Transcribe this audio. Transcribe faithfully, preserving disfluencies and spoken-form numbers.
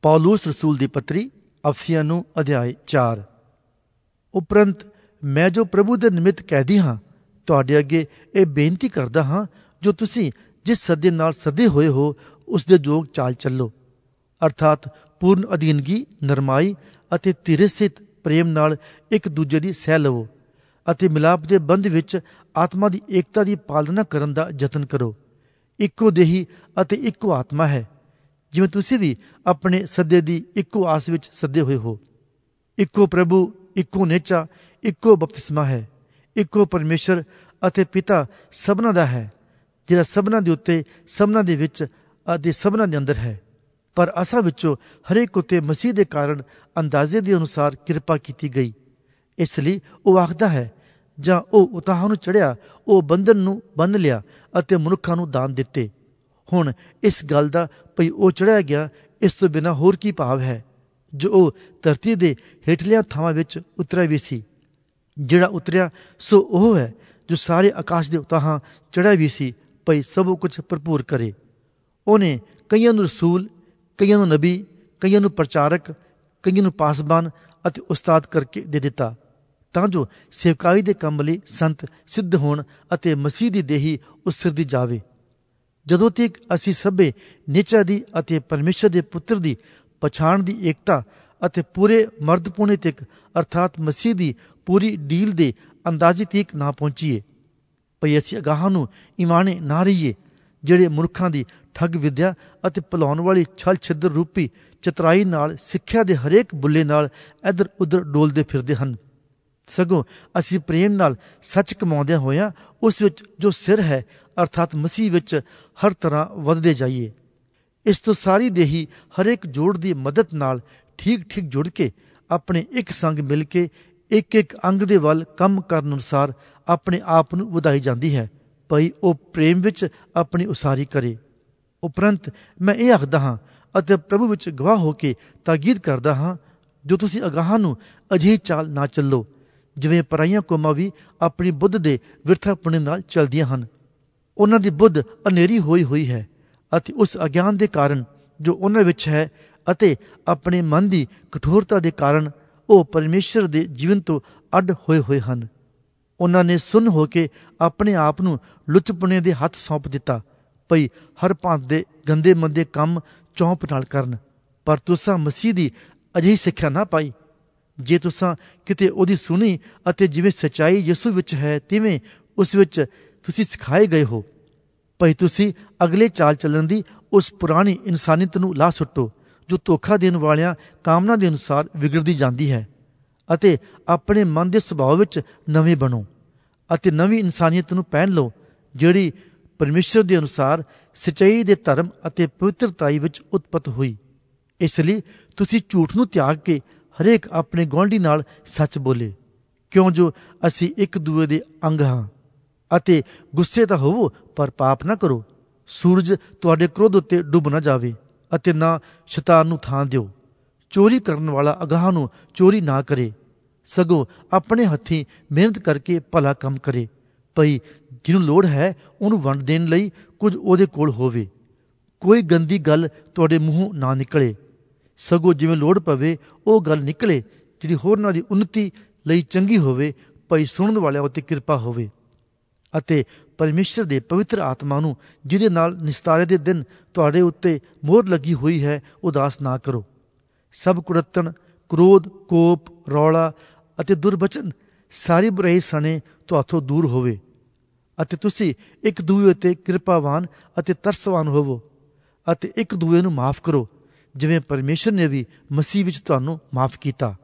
ਪੌਲੁਸ ਰਸੂਲ ਦੀ ਪੱਤਰੀ ਅਫਸੀਆਂ ਨੂੰ ਅਧਿਆਇ ਚਾਰ। ਉਪਰੰਤ ਮੈਂ ਜੋ ਪ੍ਰਭੂ ਦੇ ਨਿਮਿਤ ਕੈਦੀ ਹਾਂ, ਤੁਹਾਡੇ ਅੱਗੇ ਇਹ ਬੇਨਤੀ ਕਰਦਾ ਹਾਂ, ਜੋ ਤੁਸੀਂ ਜਿਸ ਸੱਦੇ ਨਾਲ ਸੱਦੇ ਹੋਏ ਹੋ ਉਸ ਦੇ ਯੋਗ ਚਾਲ ਚੱਲੋ, ਅਰਥਾਤ ਪੂਰਨ ਅਧੀਨਗੀ, ਨਰਮਾਈ ਅਤੇ ਧੀਰਜ ਸਹਿਤ ਪ੍ਰੇਮ ਨਾਲ ਇੱਕ ਦੂਜੇ ਦੀ ਸਹਿ ਲਵੋ ਅਤੇ ਮਿਲਾਪ ਦੇ ਬੰਧ ਵਿੱਚ ਆਤਮਾ ਦੀ ਏਕਤਾ ਦੀ ਪਾਲਣਾ ਕਰਨ ਦਾ ਯਤਨ ਕਰੋ। ਇੱਕੋ ਦੇਹੀ ਅਤੇ ਇੱਕੋ ਆਤਮਾ ਹੈ, ਜਿਵੇਂ ਤੁਸੀਂ ਵੀ ਆਪਣੇ ਸੱਦੇ ਦੀ ਇੱਕੋ ਆਸ ਵਿੱਚ ਸੱਦੇ ਹੋਏ ਹੋ। ਇੱਕੋ ਪ੍ਰਭੂ, ਇੱਕੋ ਨੇਚਾ, ਇੱਕੋ ਬਪਤਿਸਮਾ ਹੈ। ਇੱਕੋ ਪਰਮੇਸ਼ਰ ਅਤੇ ਪਿਤਾ ਸਭਨਾਂ ਦਾ ਹੈ, ਜਿਹੜਾ ਸਭਨਾਂ ਦੇ ਉੱਤੇ, ਸਭਨਾਂ ਦੇ ਵਿੱਚ ਅਤੇ ਸਭਨਾਂ ਦੇ ਅੰਦਰ ਹੈ। ਪਰ ਅਸਾਂ ਵਿੱਚੋਂ ਹਰੇਕ ਉੱਤੇ ਮਸੀਹ ਦੇ ਕਾਰਨ ਅੰਦਾਜ਼ੇ ਦੇ ਅਨੁਸਾਰ ਕਿਰਪਾ ਕੀਤੀ ਗਈ। ਇਸ ਲਈ ਉਹ ਆਖਦਾ ਹੈ, ਜਾਂ ਉਹ ਉਤਾਹਾਂ ਨੂੰ ਚੜ੍ਹਿਆ, ਉਹ ਬੰਧਨ ਨੂੰ ਬੰਨ੍ਹ ਲਿਆ ਅਤੇ ਮਨੁੱਖਾਂ ਨੂੰ ਦਾਨ ਦਿੱਤੇ। ਹੁਣ ਇਸ ਗੱਲ ਦਾ ਭਈ ਉਹ ਚੜ੍ਹਿਆ ਗਿਆ, ਇਸ ਤੋਂ ਬਿਨਾਂ ਹੋਰ ਕੀ ਭਾਵ ਹੈ, ਜੋ ਉਹ ਧਰਤੀ ਦੇ ਹੇਠਲੀਆਂ ਥਾਵਾਂ ਵਿੱਚ ਉਤਰਿਆ ਵੀ ਸੀ। ਜਿਹੜਾ ਉਤਰਿਆ ਸੋ ਉਹ ਹੈ ਜੋ ਸਾਰੇ ਆਕਾਸ਼ ਦੇ ਉਤਾਹਾਂ ਚੜ੍ਹਿਆ ਵੀ ਸੀ, ਭਈ ਸਭ ਕੁਝ ਭਰਪੂਰ ਕਰੇ। ਉਹਨੇ ਕਈਆਂ ਨੂੰ ਰਸੂਲ, ਕਈਆਂ ਨੂੰ ਨਬੀ, ਕਈਆਂ ਨੂੰ ਪ੍ਰਚਾਰਕ, ਕਈਆਂ ਨੂੰ ਪਾਸਬਾਨ ਅਤੇ ਉਸਤਾਦ ਕਰਕੇ ਦੇ ਦਿੱਤਾ, ਤਾਂ ਜੋ ਸੇਵਕਾਈ ਦੇ ਕੰਮ ਲਈ ਸੰਤ ਸਿੱਧ ਹੋਣ ਅਤੇ ਮਸੀਹ ਦੀ ਦੇਹੀ ਉਸਰਦੀ ਜਾਵੇ। ਜਦੋਂ ਤੱਕ ਅਸੀਂ ਸਭੇ ਨੇਚਾ ਦੀ ਅਤੇ ਪਰਮੇਸ਼ਰ ਦੇ ਪੁੱਤਰ ਦੀ ਪਛਾਣ ਦੀ ਏਕਤਾ ਅਤੇ ਪੂਰੇ ਮਰਦਪੂਣੇ ਤੱਕ, ਅਰਥਾਤ ਮਸੀਹ ਦੀ ਪੂਰੀ ਡੀਲ ਦੇ ਅੰਦਾਜ਼ੇ ਤੱਕ ਨਾ ਪਹੁੰਚੀਏ, ਭਈ ਅਸੀਂ ਅਗਾਹਾਂ ਨੂੰ ਇਮਾਣੇ ਨਾ ਰਹੀਏ, ਜਿਹੜੇ ਮਨੁੱਖਾਂ ਦੀ ਠੱਗ ਵਿਦਿਆ ਅਤੇ ਭੁਲਾਉਣ ਵਾਲੀ ਛਲ ਛਿੱਦਰ ਰੂਪੀ ਚਤਰਾਈ ਨਾਲ ਸਿੱਖਿਆ ਦੇ ਹਰੇਕ ਬੁੱਲੇ ਨਾਲ ਇੱਧਰ ਉੱਧਰ ਡੋਲਦੇ ਫਿਰਦੇ ਹਨ। ਸਗੋਂ ਅਸੀਂ ਪ੍ਰੇਮ ਨਾਲ ਸੱਚ ਕਮਾਉਂਦਿਆਂ ਹੋਇਆਂ ਉਸ ਵਿੱਚ ਜੋ ਸਿਰ ਹੈ, ਅਰਥਾਤ ਮਸੀਹ ਵਿੱਚ ਹਰ ਤਰ੍ਹਾਂ ਵੱਧਦੇ ਜਾਈਏ। ਇਸ ਤੋਂ ਸਾਰੀ ਦੇਹੀ ਹਰੇਕ ਜੋੜ ਦੀ ਮਦਦ ਨਾਲ ਠੀਕ ਠੀਕ ਜੁੜ ਕੇ ਆਪਣੇ ਇੱਕ ਸੰਗ ਮਿਲ ਕੇ ਇੱਕ ਇੱਕ ਅੰਗ ਦੇ ਵੱਲ ਕੰਮ ਕਰਨ ਅਨੁਸਾਰ ਆਪਣੇ ਆਪ ਨੂੰ ਵਧਾਈ ਜਾਂਦੀ ਹੈ, ਭਈ ਉਹ ਪ੍ਰੇਮ ਵਿੱਚ ਆਪਣੀ ਉਸਾਰੀ ਕਰੇ। ਉਪਰੰਤ ਮੈਂ ਇਹ ਆਖਦਾ ਹਾਂ ਅਤੇ ਪ੍ਰਭੂ ਵਿੱਚ ਗਵਾਹ ਹੋ ਕੇ ਤਾਕੀਦ ਕਰਦਾ ਹਾਂ, ਜੋ ਤੁਸੀਂ ਅਗਾਹਾਂ ਨੂੰ ਅਜਿਹੀ ਚਾਲ ਨਾ ਚੱਲੋ, ਜਿਵੇਂ ਪਰਾਈਆਂ ਕੌਮਾਂ ਵੀ ਆਪਣੀ ਬੁੱਧ ਦੇ ਵਿਰਥਾਪੁਣੇ ਨਾਲ ਚੱਲਦੀਆਂ ਹਨ। ਉਹਨਾਂ ਦੀ ਬੁੱਧ ਹਨੇਰੀ ਹੋਈ ਹੋਈ ਹੈ ਅਤੇ ਉਸ ਅਗਿਆਨ ਦੇ ਕਾਰਨ ਜੋ ਉਹਨਾਂ ਵਿੱਚ ਹੈ ਅਤੇ ਆਪਣੇ ਮਨ ਦੀ ਕਠੋਰਤਾ ਦੇ ਕਾਰਨ ਉਹ ਪਰਮੇਸ਼ਰ ਦੇ ਜੀਵਨ ਤੋਂ ਅੱਡ ਹੋਏ ਹੋਏ ਹਨ। ਉਹਨਾਂ ਨੇ ਸੁੰਨ ਹੋ ਕੇ ਆਪਣੇ ਆਪ ਨੂੰ ਲੁਚਪੁਣੇ ਦੇ ਹੱਥ ਸੌਂਪ ਦਿੱਤਾ, ਭਈ ਹਰ ਭਾਂਤ ਦੇ ਗੰਦੇ ਮੰਦੇ ਕੰਮ ਚੌਂਪ ਨਾਲ ਕਰਨ। ਪਰ ਤੁਸਾਂ ਮਸੀਹ ਦੀ ਅਜਿਹੀ ਸਿੱਖਿਆ ਨਾ ਪਾਈ। ਜੇ ਤੁਸਾਂ ਕਿਤੇ ਉਹਦੀ ਸੁਣੀ ਅਤੇ ਜਿਵੇਂ ਸੱਚਾਈ ਯਿਸੂ ਵਿੱਚ ਹੈ, ਤਿਵੇਂ ਉਸ ਵਿੱਚ ਤੁਸੀਂ ਸਿਖਾਏ ਗਏ ਹੋ, ਭਈ ਤੁਸੀਂ ਅਗਲੇ ਚਾਲ ਚੱਲਣ ਦੀ ਉਸ ਪੁਰਾਣੀ ਇਨਸਾਨੀਅਤ ਨੂੰ ਲਾ ਸੁੱਟੋ, ਜੋ ਧੋਖਾ ਦੇਣ ਵਾਲਿਆਂ ਕਾਮਨਾ ਦੇ ਅਨੁਸਾਰ ਵਿਗੜਦੀ ਜਾਂਦੀ ਹੈ, ਅਤੇ ਆਪਣੇ ਮਨ ਦੇ ਸੁਭਾਅ ਵਿੱਚ ਨਵੇਂ ਬਣੋ ਅਤੇ ਨਵੀਂ ਇਨਸਾਨੀਅਤ ਨੂੰ ਪਹਿਨ ਲਓ, ਜਿਹੜੀ ਪਰਮੇਸ਼ਰ ਦੇ ਅਨੁਸਾਰ ਸੱਚਾਈ ਦੇ ਧਰਮ ਅਤੇ ਪਵਿੱਤਰਤਾਈ ਵਿੱਚ ਉਤਪਤ ਹੋਈ। ਇਸ ਲਈ ਤੁਸੀਂ ਝੂਠ ਨੂੰ ਤਿਆਗ ਕੇ ਹਰੇਕ ਆਪਣੇ ਗੁਆਂਢੀ ਨਾਲ ਸੱਚ ਬੋਲੇ, ਕਿਉਂ ਜੋ ਅਸੀਂ ਇੱਕ ਦੂਏ ਦੇ ਅੰਗ ਹਾਂ। ਅਤੇ ਗੁੱਸੇ ਤਾਂ ਹੋਵੋ, ਪਰ ਪਾਪ ਨਾ ਕਰੋ। ਸੂਰਜ ਤੁਹਾਡੇ ਕ੍ਰੋਧ ਉੱਤੇ ਡੁੱਬ ਨਾ ਜਾਵੇ ਅਤੇ ਨਾ ਸ਼ੈਤਾਨ ਨੂੰ ਥਾਂ ਦਿਓ। ਚੋਰੀ ਕਰਨ ਵਾਲਾ ਅਗਾਹਾਂ ਨੂੰ ਚੋਰੀ ਨਾ ਕਰੇ, ਸਗੋਂ ਆਪਣੇ ਹੱਥੀਂ ਮਿਹਨਤ ਕਰਕੇ ਭਲਾ ਕੰਮ ਕਰੇ, ਭਈ ਜਿਹਨੂੰ ਲੋੜ ਹੈ ਉਹਨੂੰ ਵੰਡ ਦੇਣ ਲਈ ਕੁਝ ਉਹਦੇ ਕੋਲ ਹੋਵੇ। ਕੋਈ ਗੰਦੀ ਗੱਲ ਤੁਹਾਡੇ ਮੂੰਹੋਂ ਨਾ ਨਿਕਲੇ, ਸਗੋਂ ਜਿਵੇਂ ਲੋੜ ਪਵੇ ਉਹ ਗੱਲ ਨਿਕਲੇ, ਜਿਹੜੀ ਹੋਰਨਾਂ ਦੀ ਉੱਨਤੀ ਲਈ ਚੰਗੀ ਹੋਵੇ, ਭਈ ਸੁਣਨ ਵਾਲਿਆਂ ਉੱਤੇ ਕਿਰਪਾ ਹੋਵੇ। ਅਤੇ ਪਰਮੇਸ਼ਰ ਦੇ ਪਵਿੱਤਰ ਆਤਮਾ ਨੂੰ, ਜਿਹਦੇ ਨਾਲ ਨਿਸਤਾਰੇ ਦੇ ਦਿਨ ਤੁਹਾਡੇ ਉੱਤੇ ਮੋਹਰ ਲੱਗੀ ਹੋਈ ਹੈ, ਉਦਾਸ ਨਾ ਕਰੋ। ਸਭ ਕੁੜੱਤਣ, ਕ੍ਰੋਧ, ਕੋਪ, ਰੌਲਾ ਅਤੇ ਦੁਰਬਚਨ ਸਾਰੀ ਬੁਰਾਈ ਸਣੇ ਤੁਹਾਥੋਂ ਦੂਰ ਹੋਵੇ, ਅਤੇ ਤੁਸੀਂ ਇੱਕ ਦੂਏ ਉੱਤੇ ਕਿਰਪਾਵਾਨ ਅਤੇ ਤਰਸਵਾਨ ਹੋਵੋ, ਅਤੇ ਇੱਕ ਦੂਏ ਨੂੰ ਮਾਫ ਕਰੋ, ਜਿਵੇਂ ਪਰਮੇਸ਼ਰ ਨੇ ਵੀ ਮਸੀਹ ਵਿੱਚ ਤੁਹਾਨੂੰ ਮਾਫ ਕੀਤਾ।